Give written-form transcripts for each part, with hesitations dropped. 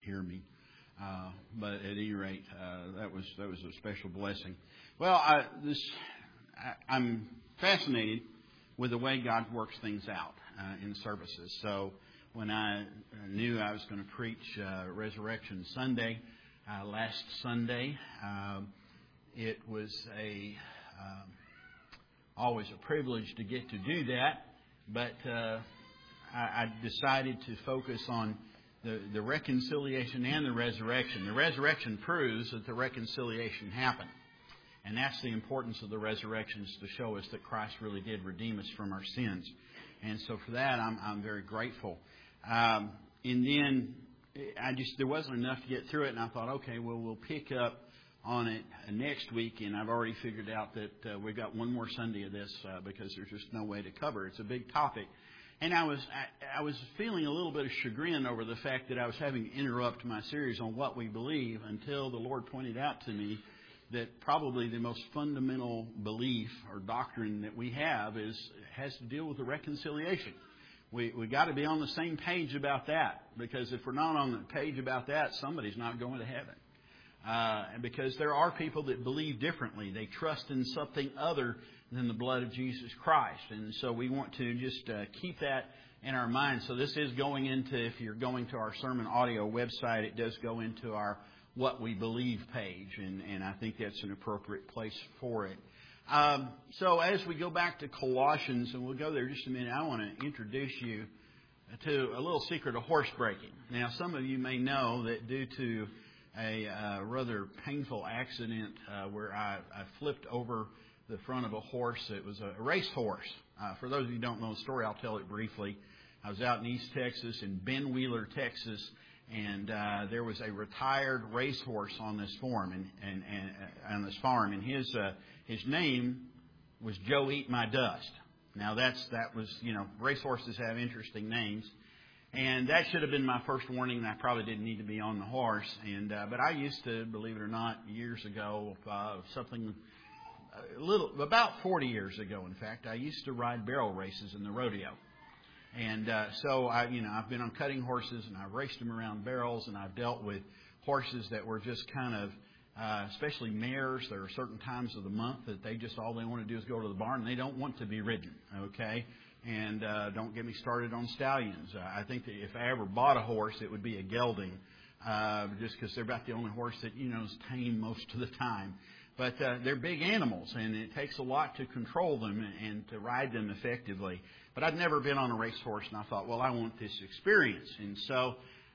hear me. But at any rate, that was a special blessing. Well, I'm fascinated with the way God works things out in services. So when I knew I was going to preach Resurrection Sunday last Sunday, it was always a privilege to get to do that. But I decided to focus on the reconciliation and the resurrection. The resurrection proves that the reconciliation happened. And that's the importance of the resurrection, is to show us that Christ really did redeem us from our sins. And so for that, I'm very grateful. And then there wasn't enough to get through it, and I thought, okay, well, we'll pick up on it next week. And I've already figured out that we've got one more Sunday of this because there's just no way to cover it. It's a big topic. And I was feeling a little bit of chagrin over the fact that I was having to interrupt my series on what we believe until the Lord pointed out to me that probably the most fundamental belief or doctrine that we have has to deal with the reconciliation. We got to be on the same page about that, because if we're not on the page about that, somebody's not going to heaven. Because there are people that believe differently. They trust in something other than the blood of Jesus Christ. And so we want to just keep that in our mind. So this is going into, if you're going to our sermon audio website, it does go into our What We Believe page. And I think that's an appropriate place for it. So as we go back to Colossians, and we'll go there just a minute, I want to introduce you to a little secret of horse breaking. Now, some of you may know that due to a rather painful accident where I flipped over the front of a horse. It was a race horse. For those of you who don't know the story, I'll tell it briefly. I was out in East Texas, in Ben Wheeler, Texas, and there was a retired racehorse on this farm, and his name was Joe Eat My Dust. Now that was racehorses have interesting names, and that should have been my first warning. And I probably didn't need to be on the horse, but I used to, believe it or not, years ago, about 40 years ago, in fact, I used to ride barrel races in the rodeo. And so I've been on cutting horses, and I've raced them around barrels, and I've dealt with horses that were just kind of, especially mares. There are certain times of the month that all they want to do is go to the barn, and they don't want to be ridden, okay? And don't get me started on stallions. I think that if I ever bought a horse, it would be a gelding, just because they're about the only horse that, is tame most of the time. But they're big animals, and it takes a lot to control them and to ride them effectively. But I'd never been on a racehorse, and I thought, well, I want this experience. And so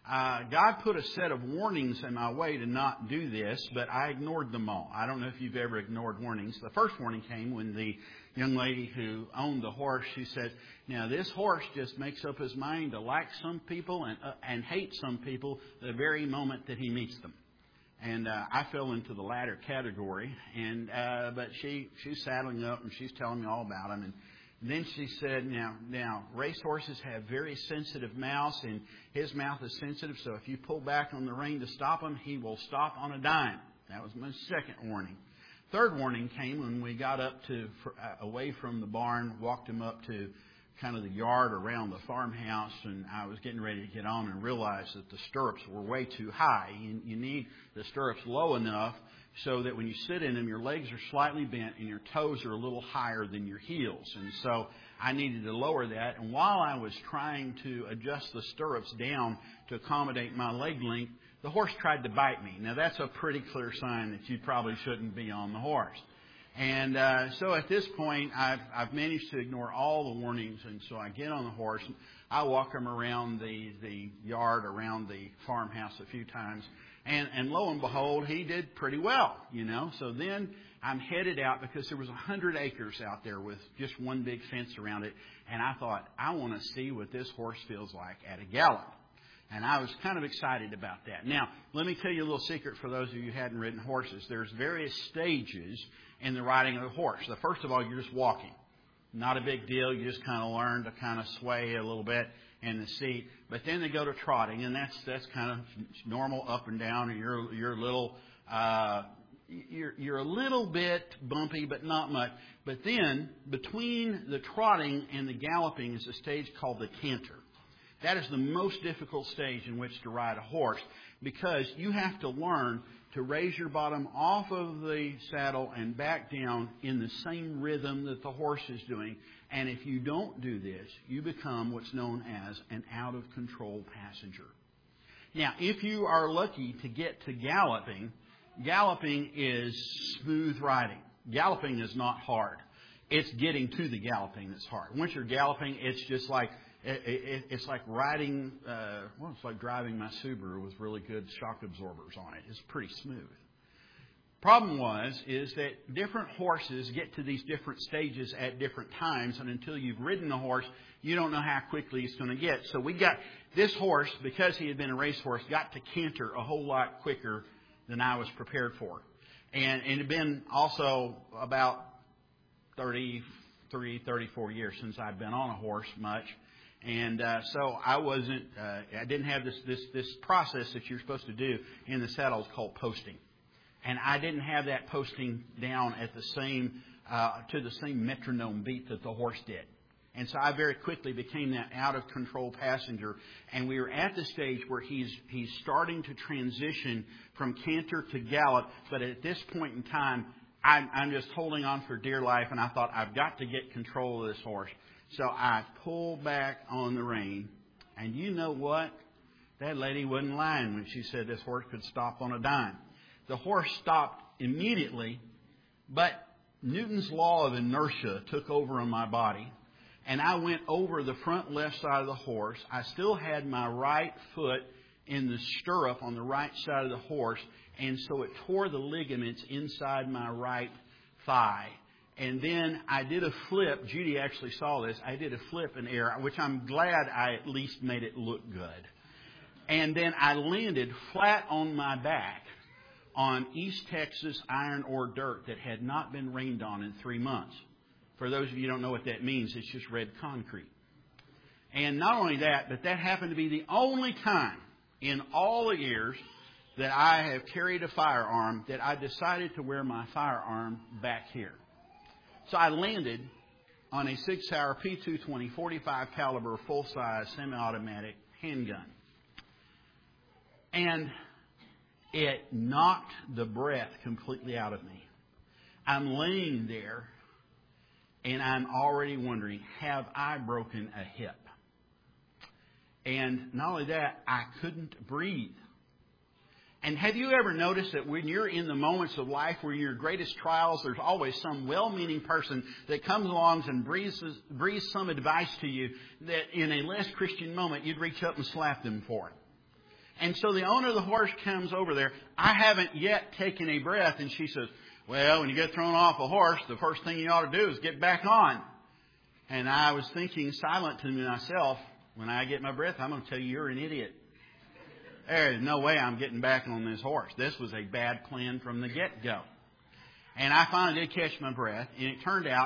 God put a set of warnings in my way to not do this, but I ignored them all. I don't know if you've ever ignored warnings. The first warning came when the young lady who owned the horse, she said, now this horse just makes up his mind to like some people and hate some people the very moment that he meets them. And I fell into the latter category. And but she's saddling up, and she's telling me all about them. And then she said, now racehorses have very sensitive mouths, and his mouth is sensitive. So if you pull back on the rein to stop him, he will stop on a dime. That was my second warning. Third warning came when we got up away from the barn, walked him up to kind of the yard around the farmhouse, and I was getting ready to get on and realized that the stirrups were way too high. You need the stirrups low enough so that when you sit in them, your legs are slightly bent and your toes are a little higher than your heels. And so I needed to lower that. And while I was trying to adjust the stirrups down to accommodate my leg length, the horse tried to bite me. Now, that's a pretty clear sign that you probably shouldn't be on the horse. And so at this point, I've managed to ignore all the warnings, and so I get on the horse. And I walk him around the yard, around the farmhouse a few times, and lo and behold, he did pretty well, So then I'm headed out because there was 100 acres out there with just one big fence around it, and I thought, I want to see what this horse feels like at a gallop. And I was kind of excited about that. Now, let me tell you a little secret for those of you who hadn't ridden horses. There's various stages in the riding of a horse. So first of all, you're just walking. Not a big deal. You just kind of learn to kind of sway a little bit in the seat. But then they go to trotting, and that's kind of normal up and down. And you're a little you're a little bit bumpy, but not much. But then between the trotting and the galloping is a stage called the canter. That is the most difficult stage in which to ride a horse, because you have to learn to raise your bottom off of the saddle and back down in the same rhythm that the horse is doing. And if you don't do this, you become what's known as an out-of-control passenger. Now, if you are lucky to get to galloping, galloping is smooth riding. Galloping is not hard. It's getting to the galloping that's hard. Once you're galloping, it's just like it's like riding. It's like driving my Subaru with really good shock absorbers on it. It's pretty smooth. Problem is that different horses get to these different stages at different times, and until you've ridden the horse, you don't know how quickly it's going to get. So we got this horse, because he had been a racehorse, got to canter a whole lot quicker than I was prepared for. And it had been also about 33, 34 years since I'd been on a horse much. And so I didn't have this process that you're supposed to do in the saddle. It's called posting. And I didn't have that posting down at the same to the same metronome beat that the horse did. And so I very quickly became that out-of-control passenger. And we were at the stage where he's starting to transition from canter to gallop. But at this point in time, I'm just holding on for dear life. And I thought, I've got to get control of this horse. So I pulled back on the rein. And you know what? That lady wasn't lying when she said this horse could stop on a dime. The horse stopped immediately, but Newton's law of inertia took over on my body. And I went over the front left side of the horse. I still had my right foot in the stirrup on the right side of the horse. And so it tore the ligaments inside my right thigh. And then I did a flip. Judy actually saw this. I did a flip in air, which I'm glad I at least made it look good. And then I landed flat on my back on East Texas iron ore dirt that had not been rained on in 3 months. For those of you who don't know what that means, it's just red concrete. And not only that, but that happened to be the only time in all the years that I have carried a firearm that I decided to wear my firearm back here. So I landed on a 6-hour P220 45 caliber full-size semi-automatic handgun. And it knocked the breath completely out of me. I'm laying there, and I'm already wondering, have I broken a hip? And not only that, I couldn't breathe. And have you ever noticed that when you're in the moments of life where your greatest trials, there's always some well-meaning person that comes along and breathes some advice to you that in a less Christian moment you'd reach up and slap them for it. And so the owner of the horse comes over there. I haven't yet taken a breath, and she says, well, when you get thrown off a horse, the first thing you ought to do is get back on. And I was thinking silent to myself, when I get my breath, I'm going to tell you you're an idiot. There's no way I'm getting back on this horse. This was a bad plan from the get-go. And I finally did catch my breath, and it turned out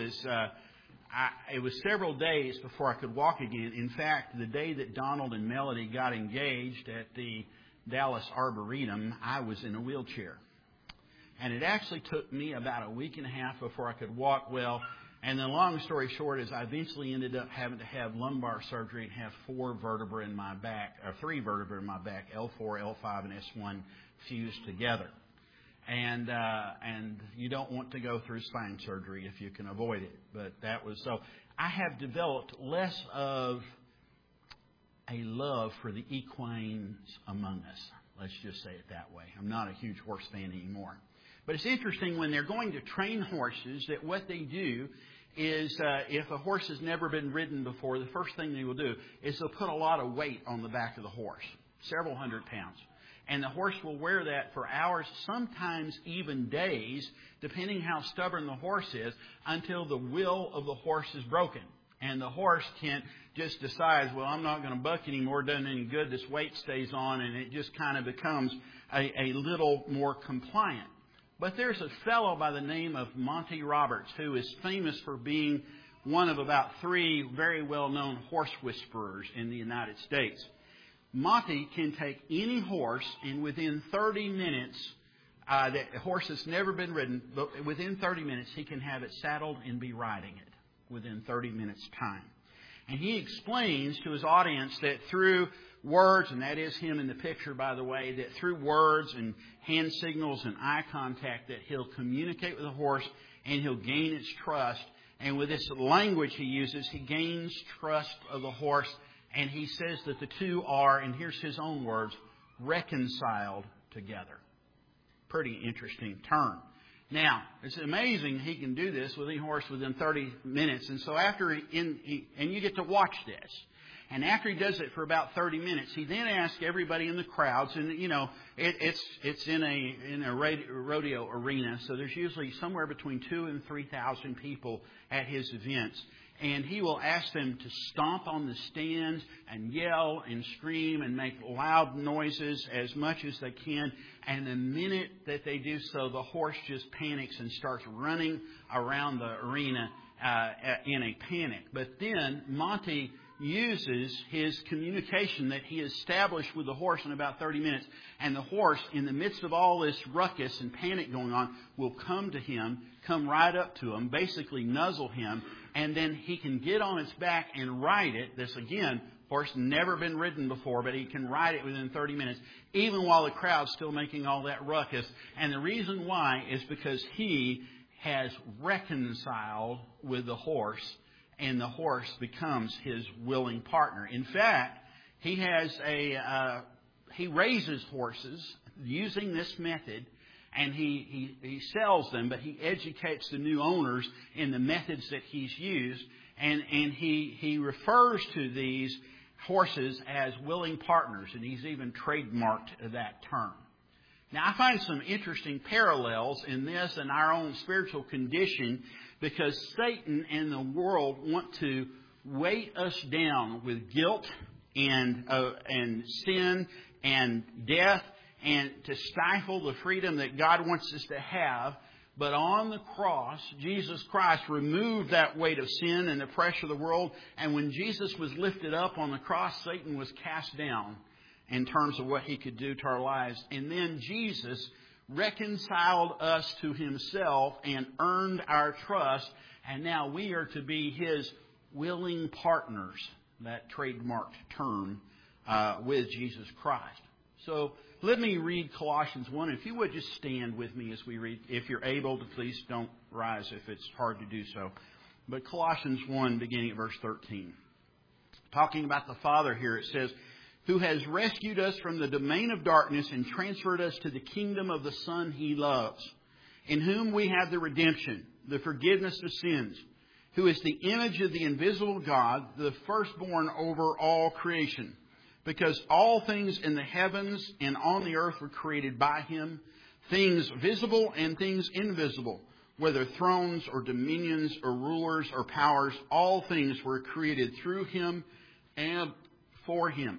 it was several days before I could walk again. In fact, the day that Donald and Melody got engaged at the Dallas Arboretum, I was in a wheelchair. And it actually took me about a week and a half before I could walk well. And the long story short is I eventually ended up having to have lumbar surgery and have 4 vertebrae in my back, or 3 vertebrae in my back, L4, L5, and S1 fused together. And you don't want to go through spine surgery if you can avoid it. But that was so. I have developed less of a love for the equines among us. Let's just say it that way. I'm not a huge horse fan anymore. But it's interesting when they're going to train horses that what they do is if a horse has never been ridden before, the first thing they will do is they'll put a lot of weight on the back of the horse, several hundred pounds. And the horse will wear that for hours, sometimes even days, depending how stubborn the horse is, until the will of the horse is broken. And the horse can't just decide, well, I'm not going to buck anymore. It doesn't any good. This weight stays on, and it just kind of becomes a little more compliant. But there's a fellow by the name of Monty Roberts who is famous for being one of about 3 very well-known horse whisperers in the United States. Monty can take any horse, and within 30 minutes, that horse that's never been ridden, but within 30 minutes, he can have it saddled and be riding it within 30 minutes' time. And he explains to his audience that through words, and that is him in the picture, by the way, that through words and hand signals and eye contact that he'll communicate with the horse and he'll gain its trust. And with this language he uses, he gains trust of the horse. And he says that the two are, and here's his own words, reconciled together. Pretty interesting term. Now, it's amazing he can do this with any horse within 30 minutes. And so after and you get to watch this. And after he does it for about 30 minutes, he then asks everybody in the crowds, and it's in a rodeo arena, so there's usually somewhere between 2,000 and 3,000 people at his events. And he will ask them to stomp on the stands and yell and scream and make loud noises as much as they can. And the minute that they do so, the horse just panics and starts running around the arena in a panic. But then Monty uses his communication that he established with the horse in about 30 minutes. And the horse, in the midst of all this ruckus and panic going on, will come to him, come right up to him, basically nuzzle him, and then he can get on its back and ride it. This, again, horse never been ridden before, but he can ride it within 30 minutes, even while the crowd's still making all that ruckus. And the reason why is because he has reconciled with the horse, and the horse becomes his willing partner. In fact, he raises horses using this method, and he sells them, but he educates the new owners in the methods that he's used, and he refers to these horses as willing partners, and he's even trademarked that term. Now, I find some interesting parallels in this and our own spiritual condition, because Satan and the world want to weight us down with guilt and sin and death, and to stifle the freedom that God wants us to have. But on the cross, Jesus Christ removed that weight of sin and the pressure of the world. And when Jesus was lifted up on the cross, Satan was cast down in terms of what he could do to our lives. And then Jesus reconciled us to himself and earned our trust. And now we are to be his willing partners, that trademarked term, with Jesus Christ. So let me read Colossians 1. If you would just stand with me as we read. If you're able to, please don't rise if it's hard to do so. But Colossians 1, beginning at verse 13. Talking about the Father here, it says, who has rescued us from the domain of darkness and transferred us to the kingdom of the Son he loves, in whom we have the redemption, the forgiveness of sins, who is the image of the invisible God, the firstborn over all creation. Because all things in the heavens and on the earth were created by him, things visible and things invisible, whether thrones or dominions or rulers or powers, all things were created through him and for him.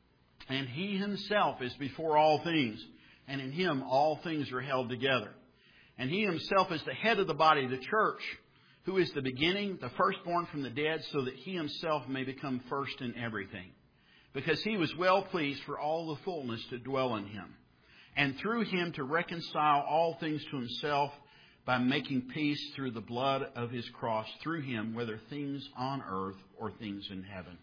And he himself is before all things, and in him all things are held together. And he himself is the head of the body, the church, who is the beginning, the firstborn from the dead, so that he himself may become first in everything. Because he was well pleased for all the fullness to dwell in him, and through him to reconcile all things to himself by making peace through the blood of his cross, through him, whether things on earth or things in heaven.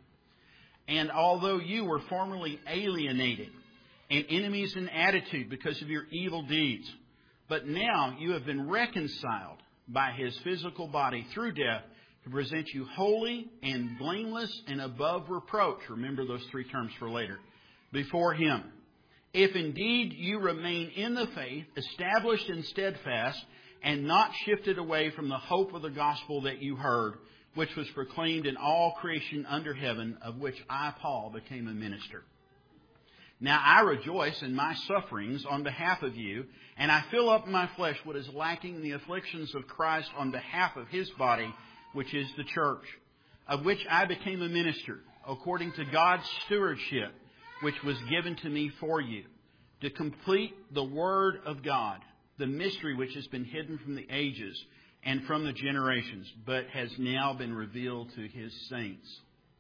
And although you were formerly alienated and enemies in attitude because of your evil deeds, but now you have been reconciled by his physical body through death, to present you holy and blameless and above reproach. Remember those three terms for later. Before him. If indeed you remain in the faith, established and steadfast, and not shifted away from the hope of the gospel that you heard, which was proclaimed in all creation under heaven, of which I, Paul, became a minister. Now I rejoice in my sufferings on behalf of you, and I fill up in my flesh what is lacking in the afflictions of Christ on behalf of his body, which is the church, of which I became a minister, according to God's stewardship, which was given to me for you, to complete the word of God, the mystery which has been hidden from the ages and from the generations, but has now been revealed to his saints.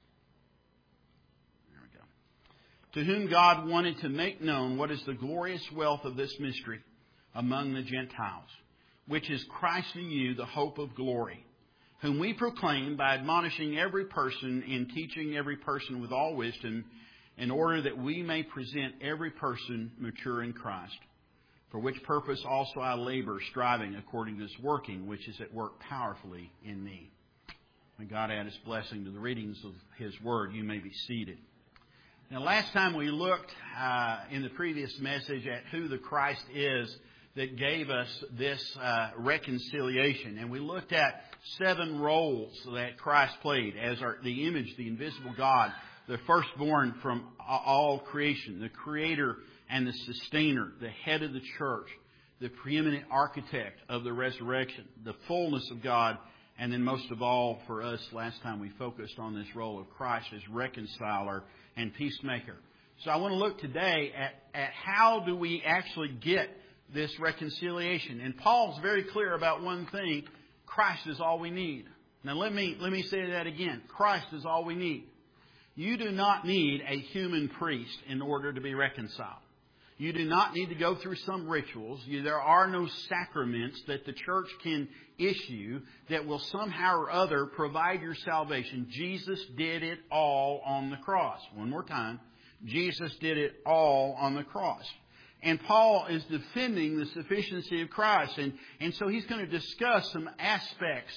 There we go. To whom God wanted to make known what is the glorious wealth of this mystery among the Gentiles, which is Christ in you, the hope of glory. whom we proclaim by admonishing every person and teaching every person with all wisdom, in order that we may present every person mature in Christ. For which purpose also I labor, striving according to His working, which is at work powerfully in me. May God add His blessing to the readings of His Word. You may be seated. Now, last time we looked in the previous message at who the Christ is that gave us this reconciliation. And we looked at 7 roles that Christ played as the image, the invisible God, the firstborn from all creation, the creator and the sustainer, the head of the church, the preeminent architect of the resurrection, the fullness of God, and then most of all for us, last time we focused on this role of Christ as reconciler and peacemaker. So I want to look today at how do we actually get this reconciliation. And Paul's very clear about one thing: Christ is all we need. Now let me say that again. Christ is all we need. You do not need a human priest in order to be reconciled. You do not need to go through some rituals. There are no sacraments that the church can issue that will somehow or other provide your salvation. Jesus did it all on the cross. One more time. Jesus did it all on the cross. And Paul is defending the sufficiency of Christ. And so he's going to discuss some aspects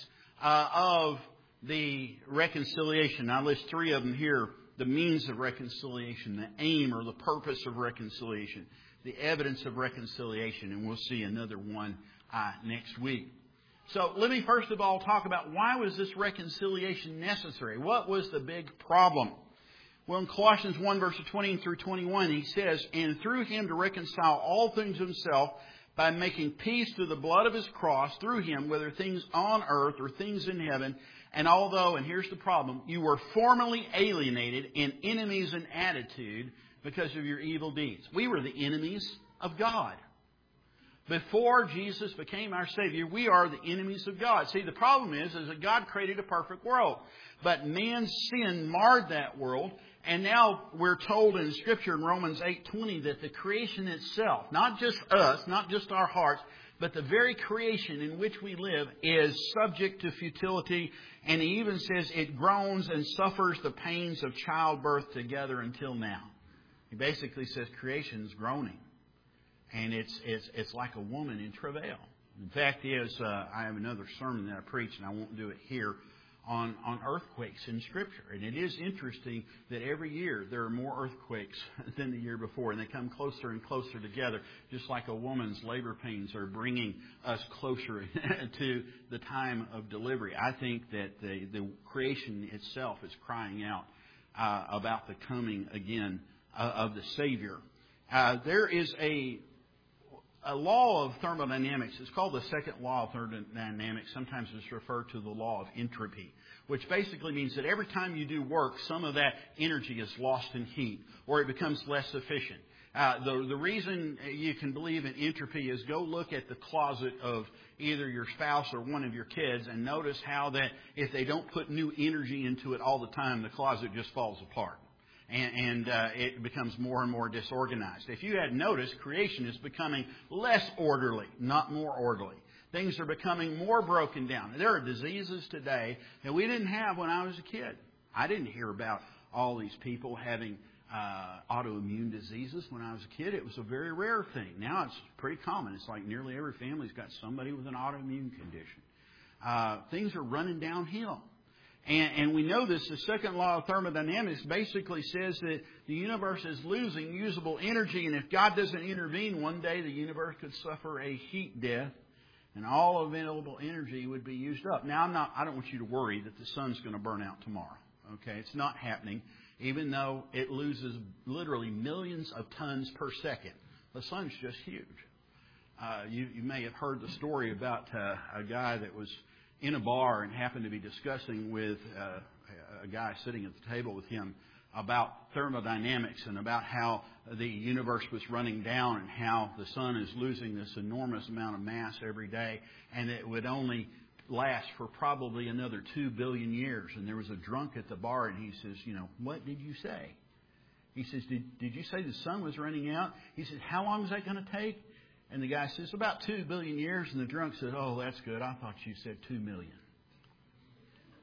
of the reconciliation. I list 3 of them here: the means of reconciliation, the aim or the purpose of reconciliation, the evidence of reconciliation, and we'll see another one next week. So let me first of all talk about why was this reconciliation necessary? What was the big problem? Well, in Colossians 1, verses 20 through 21, he says, "And through Him to reconcile all things to Himself, by making peace through the blood of His cross, through Him, whether things on earth or things in heaven. And although," and here's the problem, "you were formerly alienated and enemies in attitude because of your evil deeds." We were the enemies of God. Before Jesus became our Savior, we are the enemies of God. See, the problem is that God created a perfect world. But man's sin marred that world. And now we're told in Scripture in Romans 8:20 that the creation itself, not just us, not just our hearts, but the very creation in which we live is subject to futility. And he even says it groans and suffers the pains of childbirth together until now. He basically says creation's groaning. And it's like a woman in travail. In fact, I have another sermon that I preach, and I won't do it here, on earthquakes in Scripture. And it is interesting that every year there are more earthquakes than the year before, and they come closer and closer together, just like a woman's labor pains are bringing us closer to the time of delivery. I think that the creation itself is crying out about the coming again of the Savior. There is a law of thermodynamics. It's called the second law of thermodynamics. Sometimes it's referred to the law of entropy, which basically means that every time you do work, some of that energy is lost in heat, or it becomes less efficient. The reason you can believe in entropy is go look at the closet of either your spouse or one of your kids and notice how that if they don't put new energy into it all the time, the closet just falls apart. And it becomes more and more disorganized. If you had noticed, creation is becoming less orderly, not more orderly. Things are becoming more broken down. There are diseases today that we didn't have when I was a kid. I didn't hear about all these people having autoimmune diseases when I was a kid. It was a very rare thing. Now it's pretty common. It's like nearly every family's got somebody with an autoimmune condition. Things are running downhill. And we know this. The second law of thermodynamics basically says that the universe is losing usable energy. And if God doesn't intervene, one day the universe could suffer a heat death and all available energy would be used up. Now, I don't want you to worry that the sun's going to burn out tomorrow. Okay, it's not happening, even though it loses literally millions of tons per second. The sun's just huge. You may have heard the story about a guy that was in a bar and happened to be discussing with a guy sitting at the table with him about thermodynamics and about how the universe was running down and how the sun is losing this enormous amount of mass every day, and it would only last for probably another 2 billion years. And there was a drunk at the bar, and he says, "What did you say?" He says, did you say the sun was running out? He says, "How long is that going to take?" And the guy says, "About 2 billion years." And the drunk said, "Oh, that's good. I thought you said 2 million.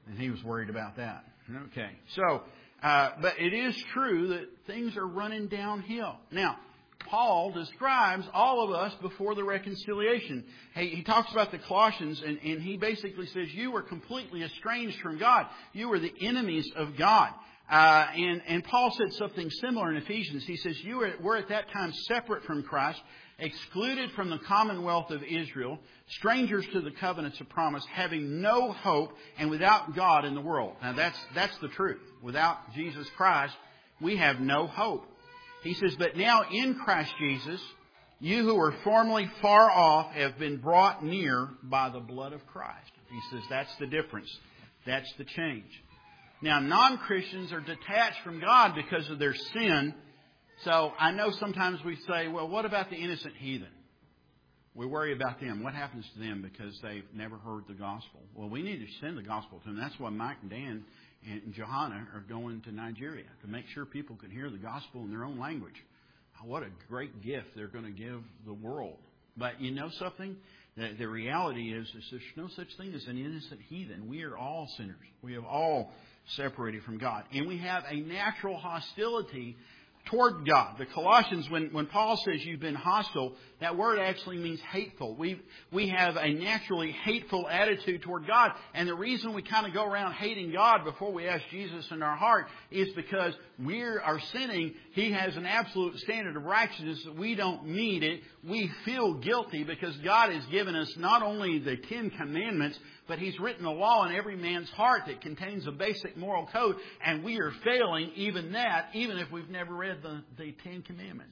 And he was worried about that. Okay. So, but it is true that things are running downhill. Now, Paul describes all of us before the reconciliation. He talks about the Colossians, and he basically says, you were completely estranged from God. You were the enemies of God. And Paul said something similar in Ephesians. He says, you were at that time separate from Christ, excluded from the commonwealth of Israel, strangers to the covenants of promise, having no hope, and without God in the world. Now that's the truth. Without Jesus Christ, we have no hope. He says, but now in Christ Jesus, you who were formerly far off have been brought near by the blood of Christ. He says that's the difference. That's the change. Now, non-Christians are detached from God because of their sin. So I know sometimes we say, well, what about the innocent heathen? We worry about them. What happens to them because they've never heard the gospel? Well, we need to send the gospel to them. That's why Mike and Dan and Johanna are going to Nigeria, to make sure people can hear the gospel in their own language. What a great gift they're going to give the world. But you know something? The reality is there's no such thing as an innocent heathen. We are all sinners. We have all separated from God. And we have a natural hostility toward God. The Colossians, when Paul says you've been hostile, that word actually means hateful. We have a naturally hateful attitude toward God. And the reason we kind of go around hating God before we ask Jesus in our heart is because we are sinning. He has an absolute standard of righteousness that we don't meet it. We feel guilty because God has given us not only the 10 Commandments, but He's written a law in every man's heart that contains a basic moral code. And we are failing even that, even if we've never read the 10 Commandments.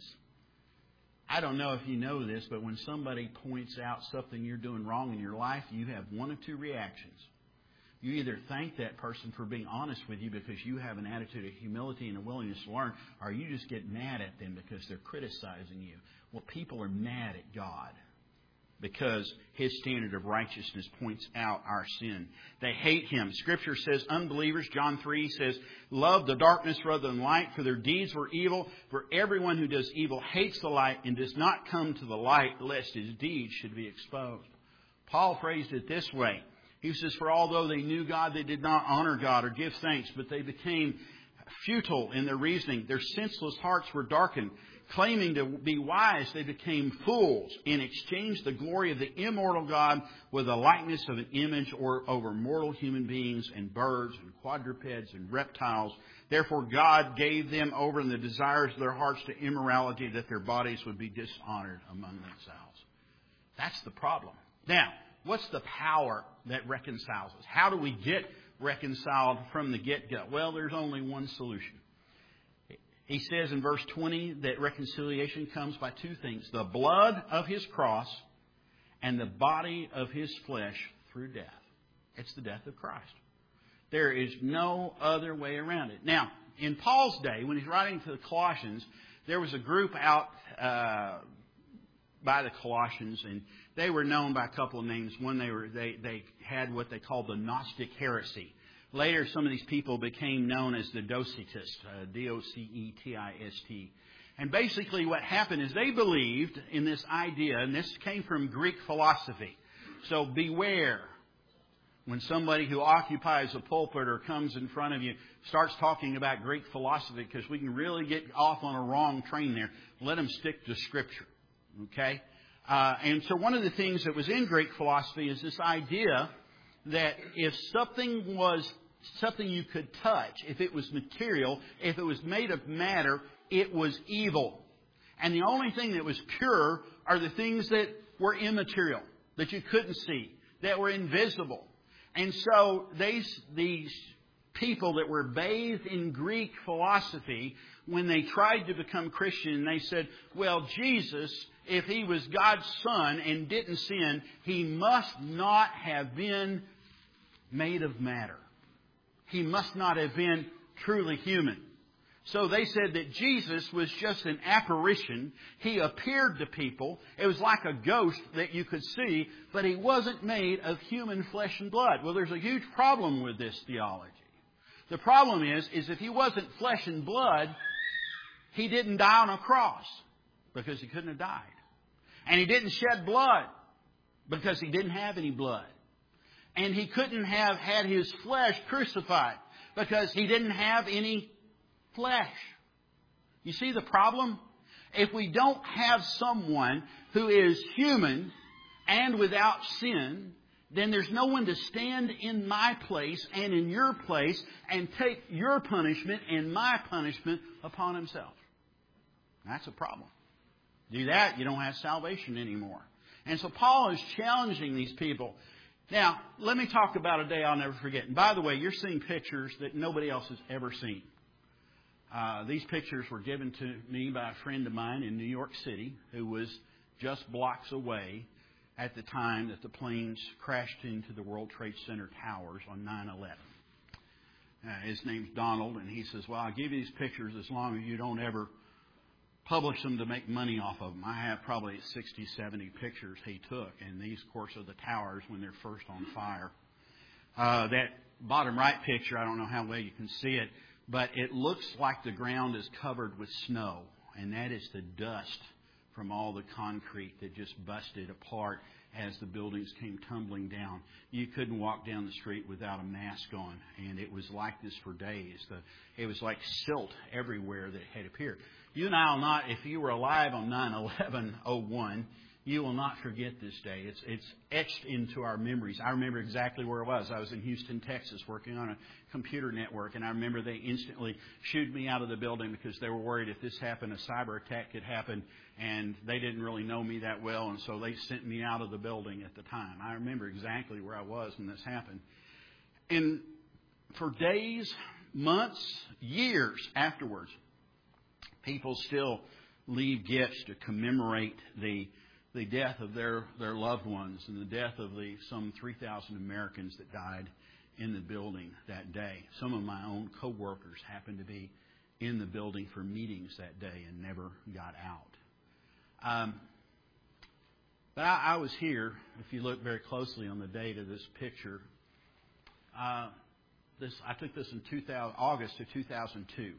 I don't know if you know this, but when somebody points out something you're doing wrong in your life, you have one of two reactions. You either thank that person for being honest with you because you have an attitude of humility and a willingness to learn, or you just get mad at them because they're criticizing you. Well, people are mad at God because His standard of righteousness points out our sin. They hate Him. Scripture says unbelievers, John 3 says, love the darkness rather than light, for their deeds were evil. For everyone who does evil hates the light and does not come to the light, lest his deeds should be exposed. Paul phrased it this way. He says, for although they knew God, they did not honor God or give thanks, but they became futile in their reasoning. Their senseless hearts were darkened. Claiming to be wise, they became fools and exchanged the glory of the immortal God with the likeness of an image or over mortal human beings and birds and quadrupeds and reptiles. Therefore God gave them over in the desires of their hearts to immorality, that their bodies would be dishonored among themselves. That's the problem. Now, what's the power that reconciles us? How do we get reconciled from the get-go? Well, there's only one solution. He says in verse 20 that reconciliation comes by two things: the blood of His cross and the body of His flesh through death. It's the death of Christ. There is no other way around it. Now, in Paul's day, when he's writing to the Colossians, there was a group out by the Colossians, and they were known by a couple of names. One, they had what they called the Gnostic heresy. Later, some of these people became known as the Docetists, D-O-C-E-T-I-S-T. And basically what happened is they believed in this idea, and this came from Greek philosophy. So beware when somebody who occupies a pulpit or comes in front of you starts talking about Greek philosophy, because we can really get off on a wrong train there. Let them stick to Scripture. Okay? And so one of the things that was in Greek philosophy is this idea that if something was something you could touch, if it was material, if it was made of matter, it was evil. And the only thing that was pure are the things that were immaterial, that you couldn't see, that were invisible. And so these people that were bathed in Greek philosophy, when they tried to become Christian, they said, well, Jesus, if He was God's Son and didn't sin, He must not have been made of matter. He must not have been truly human. So they said that Jesus was just an apparition. He appeared to people. It was like a ghost that you could see, but He wasn't made of human flesh and blood. Well, there's a huge problem with this theology. The problem is if He wasn't flesh and blood, He didn't die on a cross because He couldn't have died. And He didn't shed blood because He didn't have any blood. And He couldn't have had His flesh crucified because He didn't have any flesh. You see the problem? If we don't have someone who is human and without sin, then there's no one to stand in my place and in your place and take your punishment and my punishment upon Himself. That's a problem. Do that, you don't have salvation anymore. And so Paul is challenging these people. Now, let me talk about a day I'll never forget. And by the way, you're seeing pictures that nobody else has ever seen. These pictures were given to me by a friend of mine in New York City who was just blocks away at the time that the planes crashed into the World Trade Center towers on 9/11. His name's Donald, and he says, well, I'll give you these pictures as long as you don't ever publish them to make money off of them. I have probably 60, 70 pictures he took, and these, of course, are the towers when they're first on fire. That bottom right picture, I don't know how well you can see it, but it looks like the ground is covered with snow, and that is the dust from all the concrete that just busted apart as the buildings came tumbling down. You couldn't walk down the street without a mask on, and it was like this for days. It was like silt everywhere that had appeared. You and I will not, if you were alive on 9/11/01, you will not forget this day. It's etched into our memories. I remember exactly where I was. I was in Houston, Texas, working on a computer network, and I remember they instantly shooed me out of the building because they were worried if this happened, a cyber attack could happen, and they didn't really know me that well, and so they sent me out of the building at the time. I remember exactly where I was when this happened. And for days, months, years afterwards, people still leave gifts to commemorate the death of their loved ones and the death of some 3,000 Americans that died in the building that day. Some of my own co-workers happened to be in the building for meetings that day and never got out. But I was here, if you look very closely on the date of this picture. I took this in August of 2002.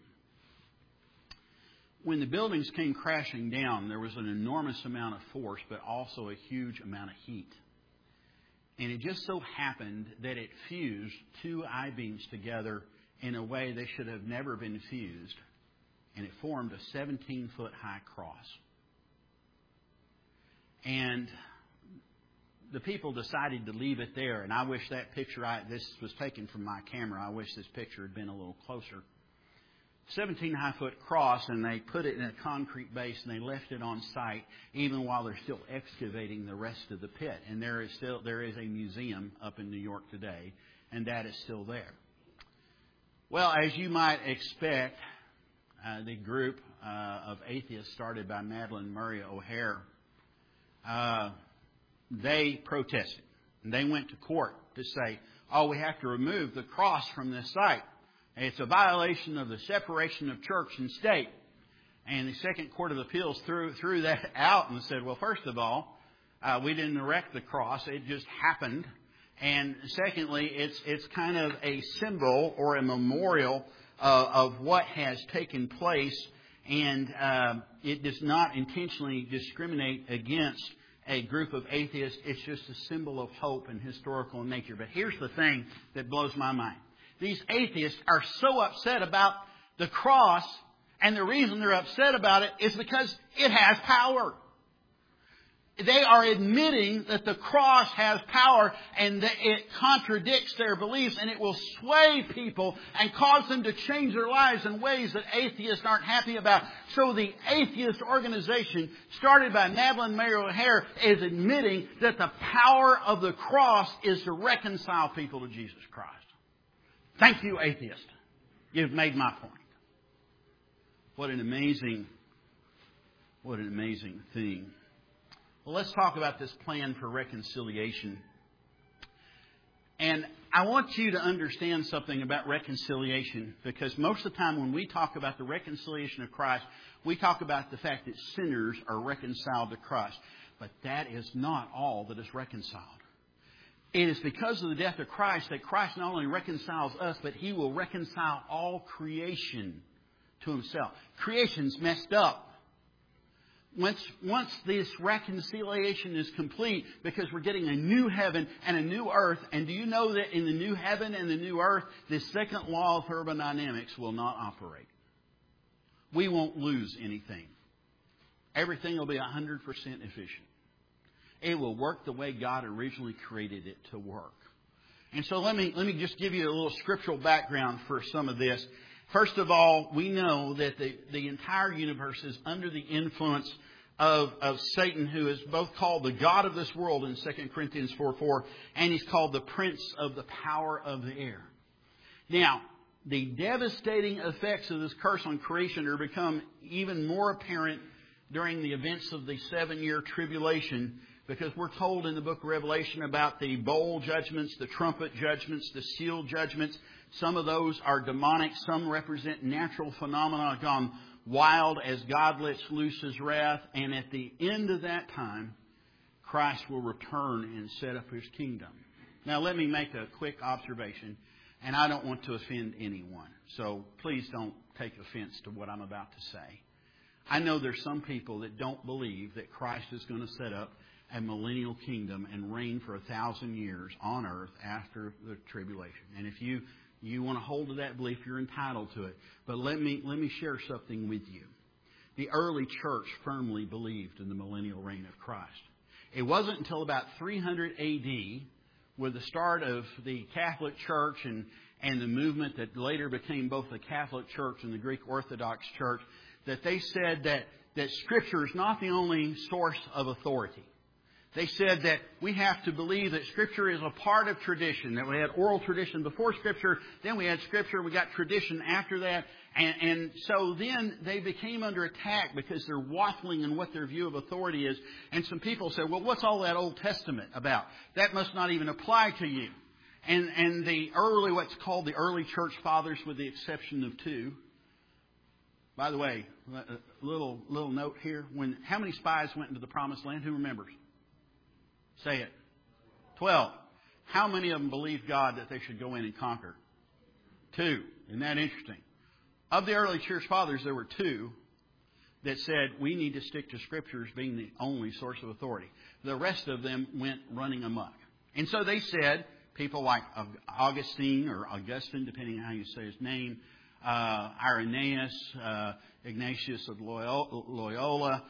When the buildings came crashing down, there was an enormous amount of force, but also a huge amount of heat. And it just so happened that it fused two I-beams together in a way they should have never been fused. And it formed a 17-foot high cross. And the people decided to leave it there. And I wish that picture, this was taken from my camera. I wish this picture had been a little closer. 17 high-foot cross, and they put it in a concrete base, and they left it on site even while they're still excavating the rest of the pit. And there is a museum up in New York today, and that is still there. Well, as you might expect, the group of atheists started by Madalyn Murray O'Hair, they protested. And they went to court to say, we have to remove the cross from this site. It's a violation of the separation of church and state. And the Second Court of Appeals threw that out and said, well, first of all, we didn't erect the cross. It just happened. And secondly, it's kind of a symbol or a memorial of what has taken place. And it does not intentionally discriminate against a group of atheists. It's just a symbol of hope and historical in nature. But here's the thing that blows my mind. These atheists are so upset about the cross, and the reason they're upset about it is because it has power. They are admitting that the cross has power and that it contradicts their beliefs, and it will sway people and cause them to change their lives in ways that atheists aren't happy about. So the atheist organization started by Madalyn Murray O'Hair is admitting that the power of the cross is to reconcile people to Jesus Christ. Thank you, atheist. You've made my point. What an amazing thing. Well, let's talk about this plan for reconciliation. And I want you to understand something about reconciliation, because most of the time when we talk about the reconciliation of Christ, we talk about the fact that sinners are reconciled to Christ. But that is not all that is reconciled. It is because of the death of Christ that Christ not only reconciles us, but He will reconcile all creation to Himself. Creation's messed up. once this reconciliation is complete, because we're getting a new heaven and a new earth. And do you know that in the new heaven and the new earth, the second law of thermodynamics will not operate? We won't lose anything. Everything will be 100% efficient. It will work the way God originally created it to work. And so let me just give you a little scriptural background for some of this. First of all, we know that the entire universe is under the influence of Satan, who is both called the God of this world in 2 Corinthians 4:4, and he's called the prince of the power of the air. Now, the devastating effects of this curse on creation are become even more apparent during the events of the 7-year tribulation, because we're told in the book of Revelation about the bowl judgments, the trumpet judgments, the seal judgments. Some of those are demonic. Some represent natural phenomena gone wild as God lets loose His wrath. And at the end of that time, Christ will return and set up His kingdom. Now, let me make a quick observation. And I don't want to offend anyone. So please don't take offense to what I'm about to say. I know there's some people that don't believe that Christ is going to set up a millennial kingdom and reign for 1,000 years on earth after the tribulation. And if you want to hold to that belief, you're entitled to it. But let me share something with you. The early church firmly believed in the millennial reign of Christ. It wasn't until about 300 A.D., with the start of the Catholic Church and the movement that later became both the Catholic Church and the Greek Orthodox Church, that they said that Scripture is not the only source of authority. They said that we have to believe that Scripture is a part of tradition, that we had oral tradition before Scripture, then we had Scripture, we got tradition after that. And so then they became under attack because they're waffling in what their view of authority is. And some people said, well, what's all that Old Testament about? That must not even apply to you. And the early, what's called the early church fathers, with the exception of 2. By the way, a little note here. How many spies went into the Promised Land? Who remembers? Say it. 12. How many of them believed God that they should go in and conquer? 2. Isn't that interesting? Of the early church fathers, there were 2 that said we need to stick to Scripture as being the only source of authority. The rest of them went running amok. And so they said, people like Augustine or Augustine, depending on how you say his name, Irenaeus, Ignatius of Loyola,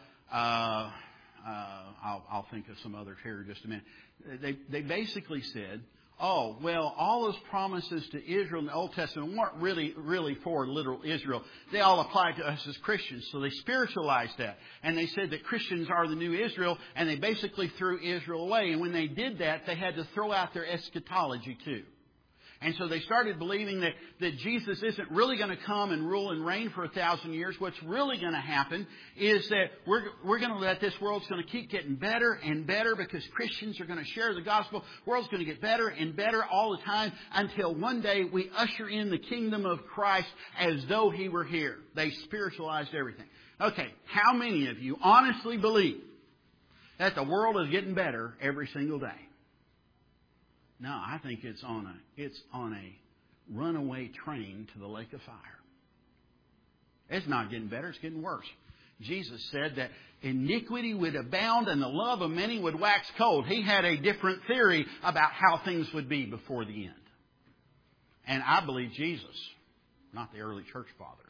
I'll think of some others here in just a minute. They basically said, oh, well, all those promises to Israel in the Old Testament weren't really for literal Israel. They all apply to us as Christians. So they spiritualized that. And they said that Christians are the new Israel, and they basically threw Israel away. And when they did that, they had to throw out their eschatology too. And so they started believing that Jesus isn't really going to come and rule and reign for 1,000 years. What's really going to happen is that we're going to let this world's going to keep getting better and better because Christians are going to share the gospel. The world's going to get better and better all the time until one day we usher in the kingdom of Christ as though He were here. They spiritualized everything. Okay, how many of you honestly believe that the world is getting better every single day? No, I think it's on a runaway train to the lake of fire. It's not getting better, it's getting worse. Jesus said that iniquity would abound and the love of many would wax cold. He had a different theory about how things would be before the end. And I believe Jesus, not the early church fathers.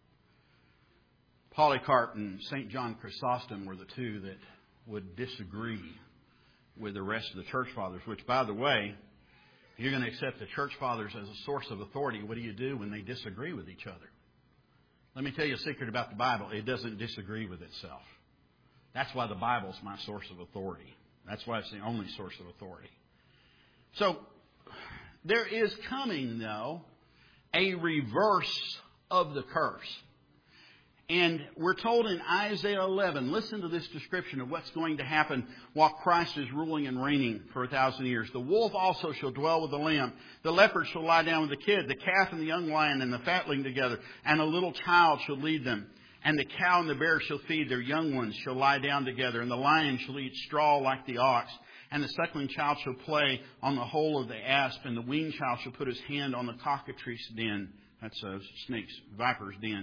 Polycarp and St. John Chrysostom were the 2 that would disagree with the rest of the church fathers, which, by the way, if you're going to accept the church fathers as a source of authority, what do you do when they disagree with each other? Let me tell you a secret about the Bible. It doesn't disagree with itself. That's why the Bible's my source of authority. That's why it's the only source of authority. So, there is coming, though, a reverse of the curse. And we're told in Isaiah 11, listen to this description of what's going to happen while Christ is ruling and reigning for 1,000 years. The wolf also shall dwell with the lamb. The leopard shall lie down with the kid. The calf and the young lion and the fatling together. And a little child shall lead them. And the cow and the bear shall feed. Their young ones shall lie down together. And the lion shall eat straw like the ox. And the suckling child shall play on the hole of the asp. And the weaned child shall put his hand on the cockatrice den. That's a snake's, viper's den.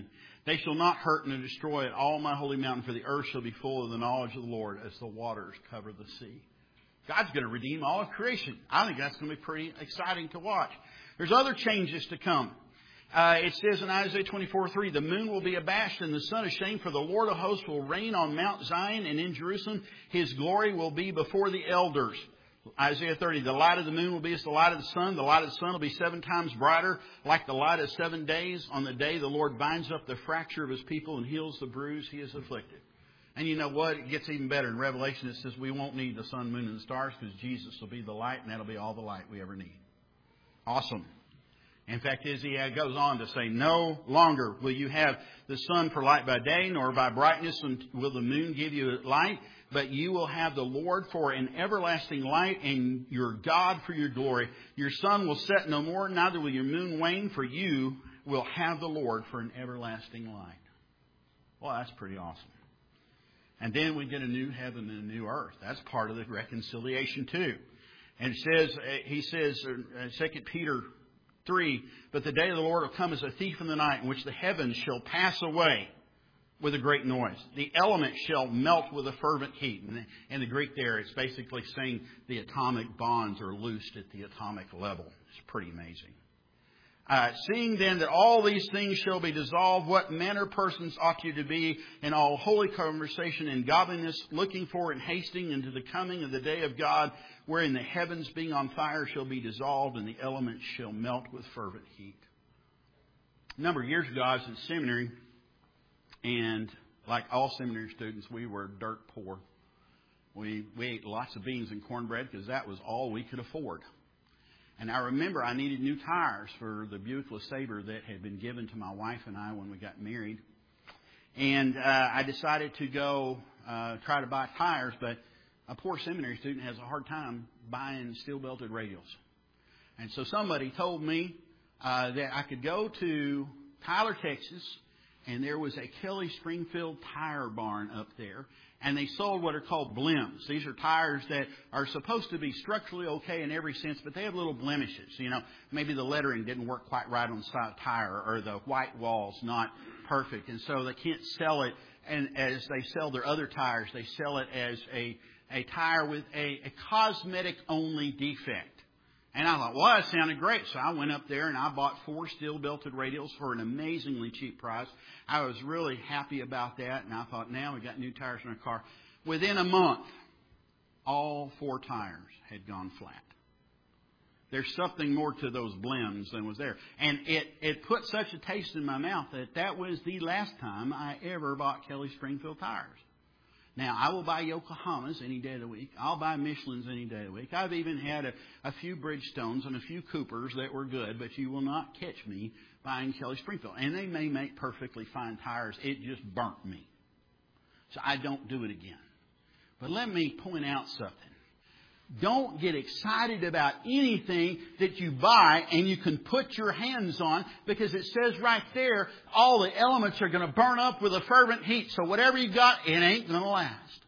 They shall not hurt nor destroy at all my holy mountain, for the earth shall be full of the knowledge of the Lord as the waters cover the sea. God's going to redeem all of creation. I think that's going to be pretty exciting to watch. There's other changes to come. It says in Isaiah 24:3, the moon will be abashed and the sun ashamed, for the Lord of hosts will reign on Mount Zion and in Jerusalem. His glory will be before the elders. Isaiah 30, the light of the moon will be as the light of the sun. The light of the sun will be 7 times brighter, like the light of 7 days. On the day the Lord binds up the fracture of His people and heals the bruise He has afflicted. And you know what? It gets even better. In Revelation it says we won't need the sun, moon, and the stars because Jesus will be the light, and that'll be all the light we ever need. Awesome. In fact, as he goes on to say, no longer will you have the sun for light by day, nor by brightness will the moon give you light, but you will have the Lord for an everlasting light, and your God for your glory. Your sun will set no more, neither will your moon wane, for you will have the Lord for an everlasting light. Well, that's pretty awesome. And then we get a new heaven and a new earth. That's part of the reconciliation too. And he says, 2 Peter 3, but the day of the Lord will come as a thief in the night, in which the heavens shall pass away with a great noise. The elements shall melt with a fervent heat. And in the Greek there, it's basically saying the atomic bonds are loosed at the atomic level. It's pretty amazing. Seeing then that all these things shall be dissolved, what manner of persons ought you to be in all holy conversation and godliness, looking for and hasting into the coming of the day of God, wherein the heavens being on fire shall be dissolved and the elements shall melt with fervent heat. A number of years ago, I was in seminary, and like all seminary students, we were dirt poor. We ate lots of beans and cornbread because that was all we could afford. And I remember I needed new tires for the Buick LeSabre that had been given to my wife and I when we got married. And I decided to go try to buy tires, but a poor seminary student has a hard time buying steel-belted radials. And so somebody told me that I could go to Tyler, Texas, and there was a Kelly Springfield tire barn up there. And they sold what are called blems. These are tires that are supposed to be structurally okay in every sense, but they have little blemishes. You know, maybe the lettering didn't work quite right on the side of the tire, or the white wall's not perfect. And so they can't sell it. And as they sell their other tires, they sell it as a tire with a cosmetic-only defect. And I thought, well, that sounded great. So I went up there and I bought 4 steel-belted radials for an amazingly cheap price. I was really happy about that. And I thought, now we got new tires in our car. Within a month, all 4 tires had gone flat. There's something more to those blems than was there. And it put such a taste in my mouth that was the last time I ever bought Kelly Springfield tires. Now, I will buy Yokohamas any day of the week. I'll buy Michelins any day of the week. I've even had a few Bridgestones and a few Coopers that were good, but you will not catch me buying Kelly Springfield. And they may make perfectly fine tires. It just burnt me. So I don't do it again. But let me point out something. Don't get excited about anything that you buy and you can put your hands on, because it says right there, all the elements are going to burn up with a fervent heat. So whatever you got, it ain't going to last.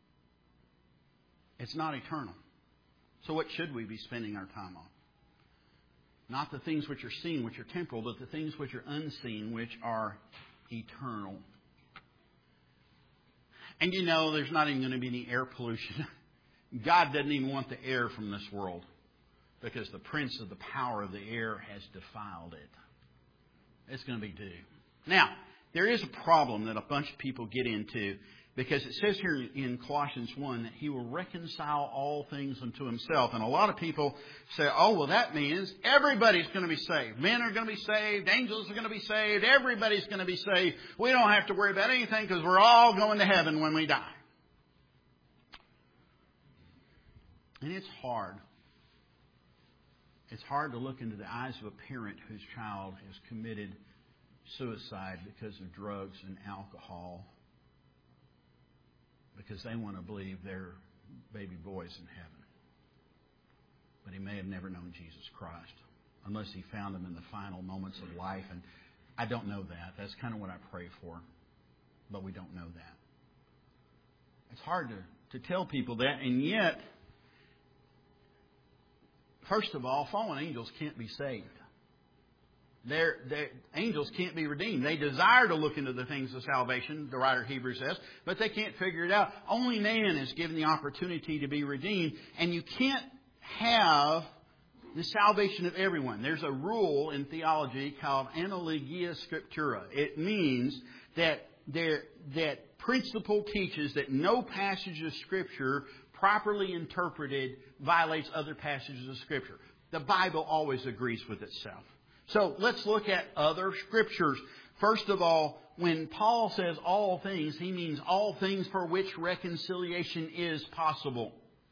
It's not eternal. So what should we be spending our time on? Not the things which are seen, which are temporal, but the things which are unseen, which are eternal. And you know, there's not even going to be any air pollution. God doesn't even want the air from this world, because the prince of the power of the air has defiled it. It's going to be due. Now, there is a problem that a bunch of people get into, because it says here in Colossians 1 that He will reconcile all things unto Himself. And a lot of people say, oh, well, that means everybody's going to be saved. Men are going to be saved. Angels are going to be saved. Everybody's going to be saved. We don't have to worry about anything because we're all going to heaven when we die. And it's hard. It's hard to look into the eyes of a parent whose child has committed suicide because of drugs and alcohol, because they want to believe their baby boy's in heaven. But he may have never known Jesus Christ, unless he found Him in the final moments of life. And I don't know that. That's kind of what I pray for. But we don't know that. It's hard to tell people that, and yet, first of all, fallen angels can't be saved. Angels can't be redeemed. They desire to look into the things of salvation, the writer of Hebrews says, but they can't figure it out. Only man is given the opportunity to be redeemed, and you can't have the salvation of everyone. There's a rule in theology called analogia scriptura. It means that principle teaches that no passage of Scripture properly interpreted violates other passages of Scripture. The Bible always agrees with itself. So let's look at other Scriptures. First of all, when Paul says all things, he means all things for which reconciliation is possible.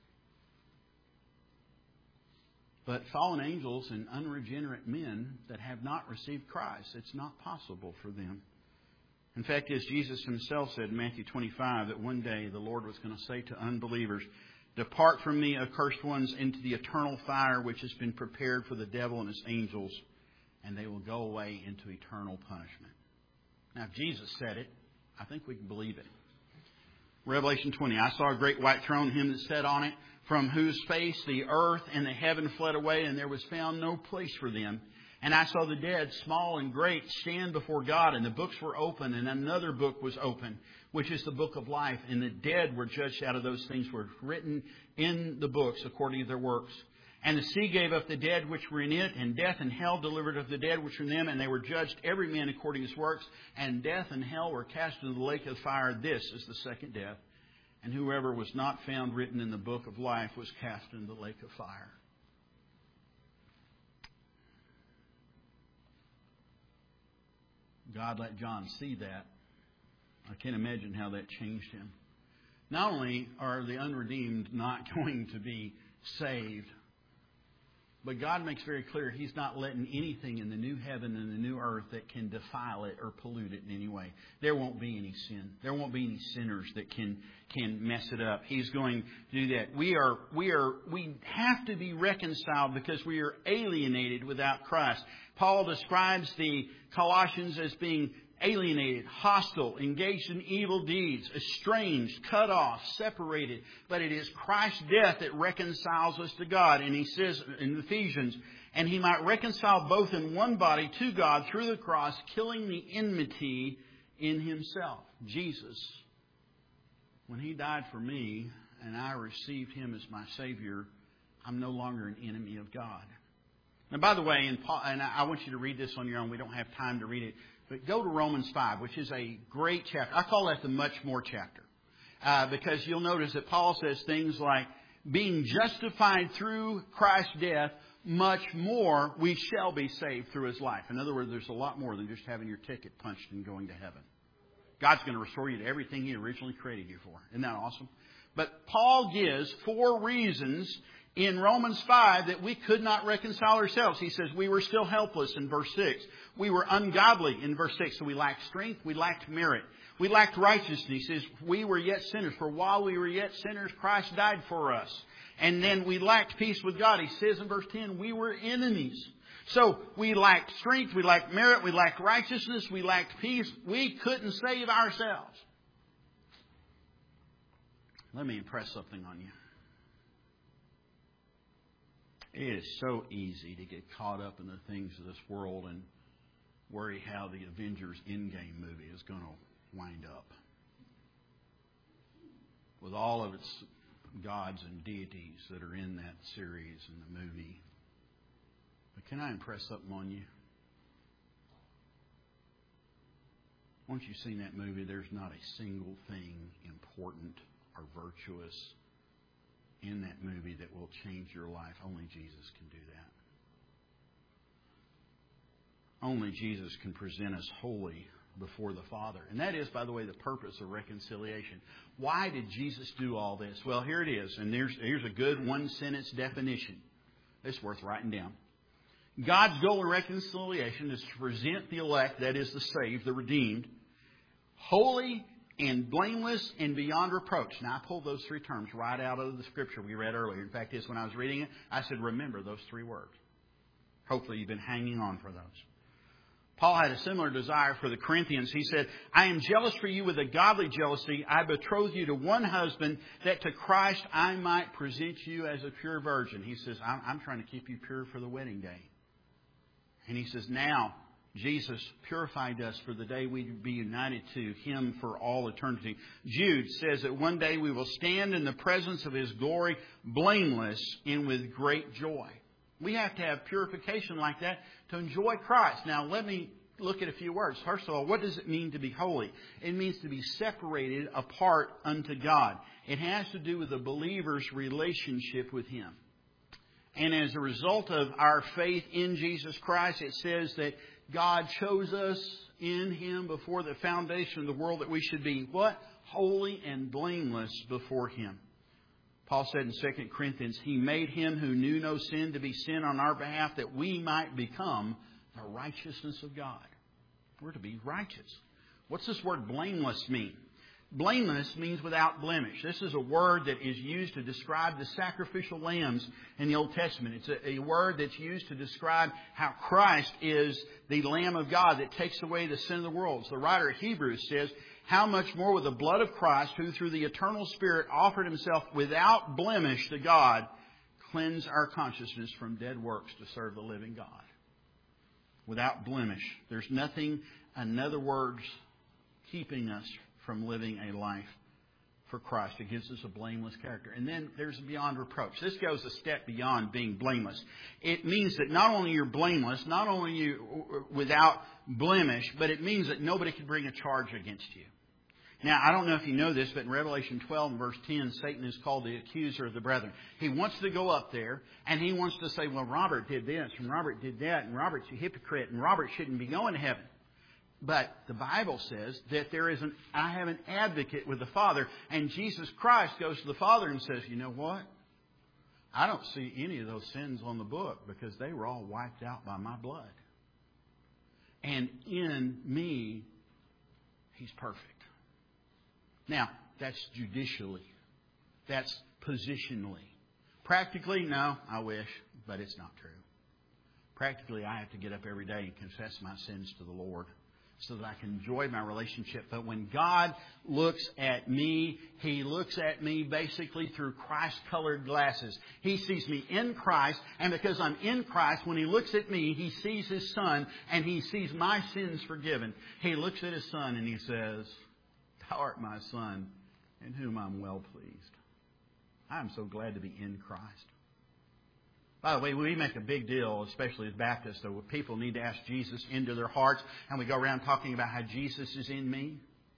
But fallen angels and unregenerate men that have not received Christ, it's not possible for them. In fact, as Jesus Himself said in Matthew 25, that one day the Lord was going to say to unbelievers, "Depart from me, accursed ones, into the eternal fire which has been prepared for the devil and his angels, and they will go away into eternal punishment." Now, if Jesus said it, I think we can believe it. Revelation 20, I saw a great white throne, Him that sat on it, from whose face the earth and the heaven fled away, and there was found no place for them. And I saw the dead, small and great, stand before God, and the books were open, and another book was open, which is the book of life. And the dead were judged out of those things were written in the books according to their works. And the sea gave up the dead which were in it, and death and hell delivered up the dead which were in them, and they were judged every man according to his works. And death and hell were cast into the lake of fire. This is the second death. And whoever was not found written in the book of life was cast into the lake of fire. God let John see that. I can't imagine how that changed him. Not only are the unredeemed not going to be saved, but God makes very clear He's not letting anything in the new heaven and the new earth that can defile it or pollute it in any way. There won't be any sin. There won't be any sinners that can mess it up. He's going to do that. We have to be reconciled because we are alienated without Christ. Paul describes the Colossians as being alienated, hostile, engaged in evil deeds, estranged, cut off, separated. But it is Christ's death that reconciles us to God. And he says in Ephesians, and He might reconcile both in one body to God through the cross, killing the enmity in Himself. Jesus, when He died for me and I received Him as my Savior, I'm no longer an enemy of God. And by the way, and I want you to read this on your own. We don't have time to read it. But go to Romans 5, which is a great chapter. I call that the much more chapter. Because you'll notice that Paul says things like, being justified through Christ's death, much more we shall be saved through His life. In other words, there's a lot more than just having your ticket punched and going to heaven. God's going to restore you to everything He originally created you for. Isn't that awesome? But Paul gives 4 reasons in Romans 5 that we could not reconcile ourselves. He says we were still helpless in verse 6. We were ungodly in verse 6. So we lacked strength. We lacked merit. We lacked righteousness. He says we were yet sinners. For while we were yet sinners, Christ died for us. And then we lacked peace with God. He says in verse 10, we were enemies. So we lacked strength. We lacked merit. We lacked righteousness. We lacked peace. We couldn't save ourselves. Let me impress something on you. It is so easy to get caught up in the things of this world and worry how the Avengers Endgame movie is going to wind up. With all of its gods and deities that are in that series and the movie. But can I impress something on you? Once you've seen that movie, there's not a single thing important or virtuous in that movie that will change your life. Only Jesus can do that. Only Jesus can present us holy before the Father. And that is, by the way, the purpose of reconciliation. Why did Jesus do all this? Well, here it is. And here's a good one-sentence definition. It's worth writing down. God's goal in reconciliation is to present the elect, that is the saved, the redeemed, holy and blameless and beyond reproach. Now, I pulled those 3 terms right out of the scripture we read earlier. In fact, when I was reading it, I said, remember those 3 words. Hopefully you've been hanging on for those. Paul had a similar desire for the Corinthians. He said, I am jealous for you with a godly jealousy. I betroth you to one husband, that to Christ I might present you as a pure virgin. He says, I'm trying to keep you pure for the wedding day. And he says, now Jesus purified us for the day we'd be united to Him for all eternity. Jude says that one day we will stand in the presence of His glory blameless and with great joy. We have to have purification like that to enjoy Christ. Now let me look at a few words. First of all, what does it mean to be holy? It means to be separated apart unto God. It has to do with the believer's relationship with Him. And as a result of our faith in Jesus Christ, it says that God chose us in Him before the foundation of the world that we should be what? Holy and blameless before Him. Paul said in 2 Corinthians, He made Him who knew no sin to be sin on our behalf that we might become the righteousness of God. We're to be righteous. What's this word blameless mean? Blameless means without blemish. This is a word that is used to describe the sacrificial lambs in the Old Testament. It's a word that's used to describe how Christ is the Lamb of God that takes away the sin of the world. So the writer of Hebrews says, how much more with the blood of Christ, who through the eternal Spirit offered Himself without blemish to God, cleanse our consciousness from dead works to serve the living God. Without blemish. There's nothing, in other words, keeping us from living a life for Christ. It gives us a blameless character. And then there's beyond reproach. This goes a step beyond being blameless. It means that not only you're blameless, not only you without blemish, but it means that nobody can bring a charge against you. Now, I don't know if you know this, but in Revelation 12 and verse 10, Satan is called the accuser of the brethren. He wants to go up there and he wants to say, well, Robert did this and Robert did that and Robert's a hypocrite and Robert shouldn't be going to heaven. But the Bible says that I have an advocate with the Father, and Jesus Christ goes to the Father and says, you know what? I don't see any of those sins on the book because they were all wiped out by my blood. And in me, He's perfect. Now, that's judicially. That's positionally. Practically, no, I wish, but it's not true. Practically, I have to get up every day and confess my sins to the Lord, so that I can enjoy my relationship. But when God looks at me, He looks at me basically through Christ-colored glasses. He sees me in Christ, and because I'm in Christ, when He looks at me, He sees His Son, and He sees my sins forgiven. He looks at His Son, and He says, Thou art my Son, in whom I'm well pleased. I'm so glad to be in Christ. By the way, we make a big deal, especially as Baptists, that people need to ask Jesus into their hearts, and we go around talking about how Jesus is in me.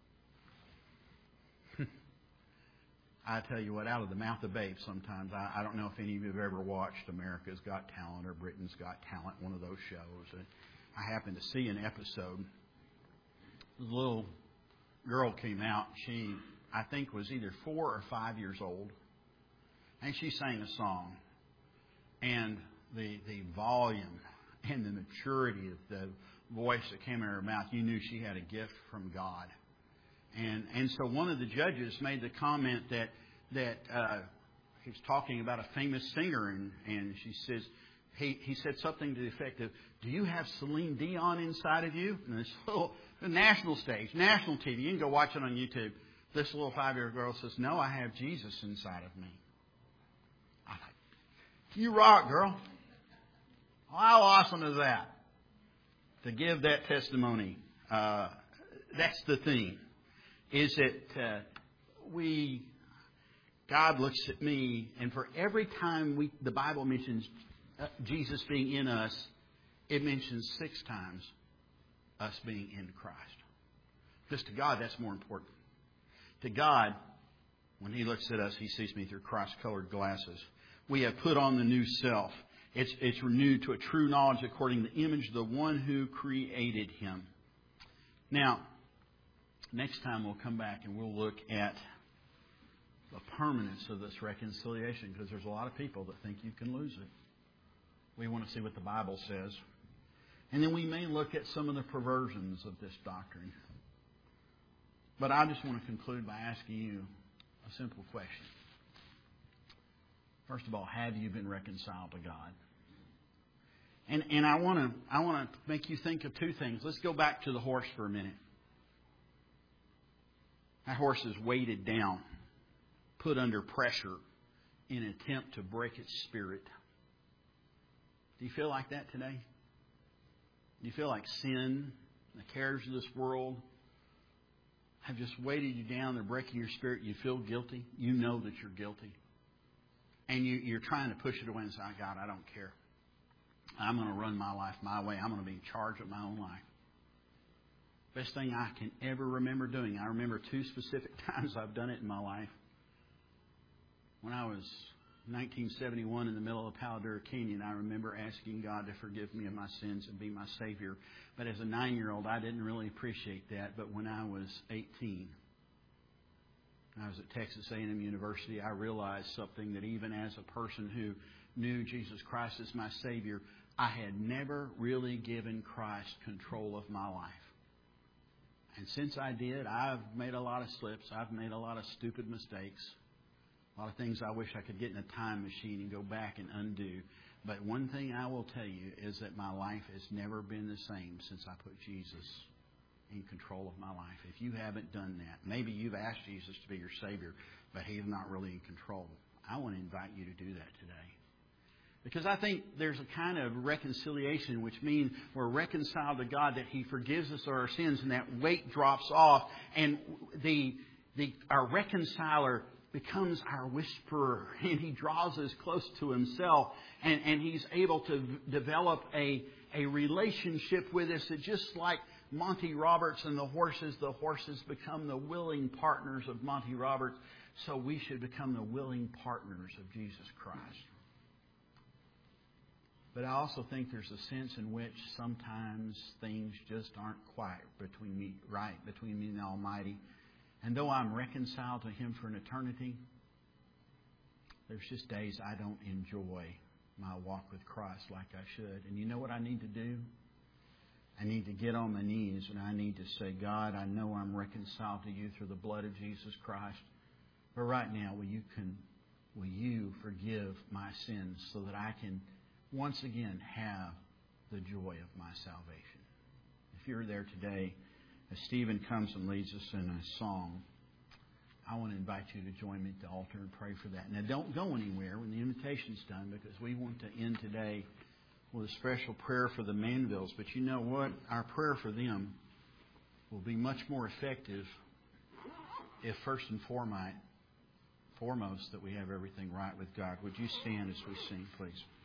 I tell you what, out of the mouth of babes sometimes. I don't know if any of you have ever watched America's Got Talent or Britain's Got Talent, one of those shows. I happened to see an episode. This little girl came out. She, I think, was either 4 or 5 years old. And she sang a song. And the volume and the maturity of the voice that came in her mouth, you knew she had a gift from God. And so one of the judges made the comment that he was talking about a famous singer, and she says, he said something to the effect of, do you have Celine Dion inside of you? And this little, the national stage, national TV, you can go watch it on YouTube. This little 5-year-old girl says, no, I have Jesus inside of me. I thought, you rock, girl. How awesome is that? To give that testimony. That's the thing. Is that God looks at me, and for every time the Bible mentions Jesus being in us, it mentions 6 times us being in Christ. Because to God, that's more important. To God, when He looks at us, He sees me through Christ-colored glasses. We have put on the new self. It's renewed to a true knowledge according to the image of the one who created Him. Now, next time we'll come back and we'll look at the permanence of this reconciliation, because there's a lot of people that think you can lose it. We want to see what the Bible says. And then we may look at some of the perversions of this doctrine. But I just want to conclude by asking you a simple question. First of all, have you been reconciled to God? And I want to make you think of 2 things. Let's go back to the horse for a minute. That horse is weighted down, put under pressure in an attempt to break its spirit. Do you feel like that today? You feel like sin, the cares of this world have just weighted you down. They're breaking your spirit. You feel guilty. You know that you're guilty. And you're trying to push it away and say, God, I don't care. I'm going to run my life my way. I'm going to be in charge of my own life. Best thing I can ever remember doing. I remember 2 specific times I've done it in my life. When I was 1971 in the middle of Palo Duro Canyon, I remember asking God to forgive me of my sins and be my Savior. But as a 9-year-old, I didn't really appreciate that. But when I was 18, I was at Texas A&M University, I realized something, that even as a person who knew Jesus Christ as my Savior, I had never really given Christ control of my life. And since I did, I've made a lot of slips. I've made a lot of stupid mistakes. A lot of things I wish I could get in a time machine and go back and undo. But one thing I will tell you is that my life has never been the same since I put Jesus in control of my life. If you haven't done that, maybe you've asked Jesus to be your Savior, but He's not really in control. I want to invite you to do that today. Because I think there's a kind of reconciliation, which means we're reconciled to God, that He forgives us of our sins, and that weight drops off, and our reconciler becomes our whisperer, and He draws us close to Himself, and He's able to develop a relationship with us that, just like Monty Roberts and the horses become the willing partners of Monty Roberts, so we should become the willing partners of Jesus Christ. But I also think there's a sense in which sometimes things just aren't quite between me and the Almighty. And though I'm reconciled to Him for an eternity, there's just days I don't enjoy my walk with Christ like I should. And you know what I need to do? I need to get on my knees and I need to say, God, I know I'm reconciled to You through the blood of Jesus Christ. But right now, will you forgive my sins so that I can once again have the joy of my salvation? If you're there today, as Stephen comes and leads us in a song, I want to invite you to join me at the altar and pray for that. Now, don't go anywhere when the invitation's done, because we want to end today with a special prayer for the Manvilles. But you know what? Our prayer for them will be much more effective if first and foremost that we have everything right with God. Would you stand as we sing, please?